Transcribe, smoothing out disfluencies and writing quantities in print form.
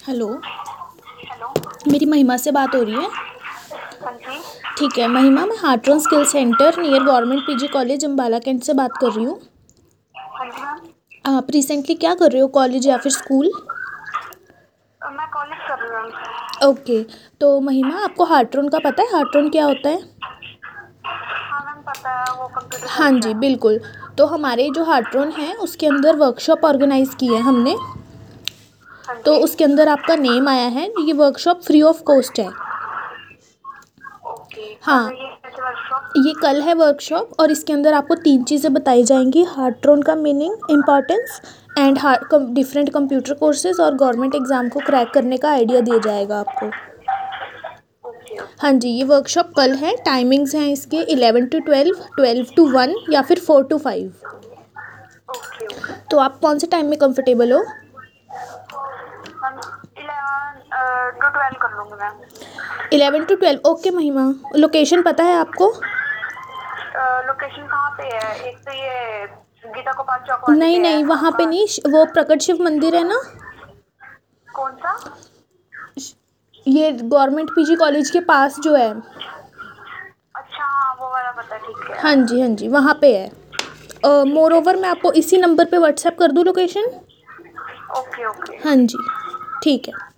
Hello. Hello. मेरी महिमा से बात हो रही है? हाँ जी। ठीक है महिमा, मैं Hartron skill centre near government PG college Ambala cantt से बात कर रही हूँ। हाँ जी मैम। आप रिसेंटली क्या कर रहे हो, कॉलेज या फिर स्कूल? मैं कॉलेज कर रही हूँ मैम। ओके। तो महिमा, आपको हार्ट्रॉन का पता है? हार्ट्रॉन क्या होता है? हाँ मैम पता है, वो कंप्यूटर हाँ साइंस जी है। बिल्कुल। तो हमारे जो हार्ट्रॉन है उसके अंदर वर्कशॉप ऑर्गेनाइज़ की है हमने। हाँ तो जी। उसके अंदर आपका नेम आया है। ये वर्कशॉप फ्री ऑफ कॉस्ट है। ओके, कब है हाँ, ये ऐसे वर्कशॉप? ये कल है वर्कशॉप और इसके अंदर आपको 3 चीज़ें बताई जाएंगी: हार्ट्रॉन का meaning, importance and different computer courses और गवर्नमेंट एग्ज़ाम को क्रैक करने का आइडिया दिया जाएगा आपको। Okay okay. हाँ जी, ये वर्कशॉप कल है। टाइमिंग्स हैं इसके 11 to 12, 12 to 1 या फिर 4 to 5। ओके ओके तो आप कौन से टाइम में कंफर्टेबल हो? मैम 11 to 12 कर लूँगी ma'am. 11 to 12 okay Mahima. Location पता है आपको? लोकेशन कहाँ पे है? एक तो ये गीता गोपाल चौक वाले नहीं पे है नहीं, वहाँ पे आपका। नहीं, वो प्रकट शिव मंदिर है ना, कौन सा? ये गवर्नमेंट पीजी कॉलेज के पास जो है। अच्छा हाँ, वो वाला पता है, ठीक है। हाँ जी हाँ जी, वहाँ पे है। मोर ठीक है ओवर ठीक मैं है। आपको इसी नंबर पे व्हाट्सएप कर दूँ लोकेशन? Okay okay. हाँ जी, ठीक है।